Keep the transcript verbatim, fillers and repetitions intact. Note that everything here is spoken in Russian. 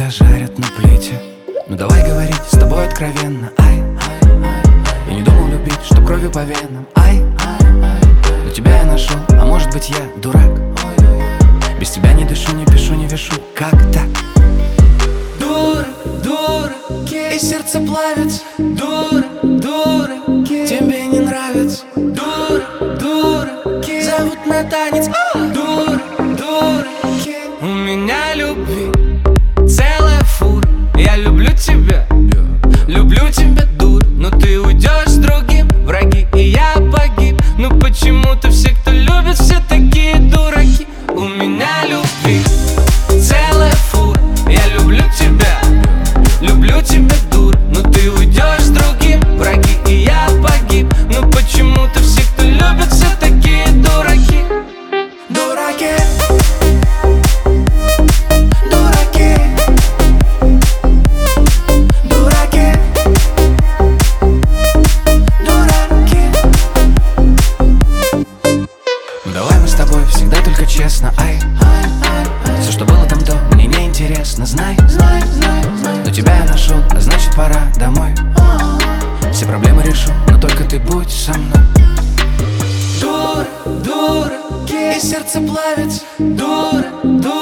тебя жарят на плите. Ну давай говорить с тобой откровенно. Ай, ай, ай. Я не думал любить, что кровью по венам. Ай, ай, ай. Но тебя я нашел, а может быть я дурак. Без тебя не дышу, не пишу, не вешу. Как так? Дура, дура, и сердце плавится. Дура, дура, тебе не нравится. Дура, дура, зовут на танец. Дура, дура, у меня любви целая фура. Я люблю тебя, люблю тебя, дура. Но ты уйдешь с другим, враги, и я погиб. Ну почему-то все, кто любит, все такие дураки. У меня любви целая фура. Я люблю тебя, люблю тебя, дура. Но ты уйдешь с другим, враги, и я погиб. Ну почему-то все, кто любит, все такие дураки. Дураки. Всегда только честно, ай, ай, ай. Все, что было там до, мне не интересно. Знай, знай, знай, знай. Но тебя я нашел, а значит пора домой. Все проблемы решу, но только ты будь со мной. Дура, дура, и сердце плавится. Дура, дура.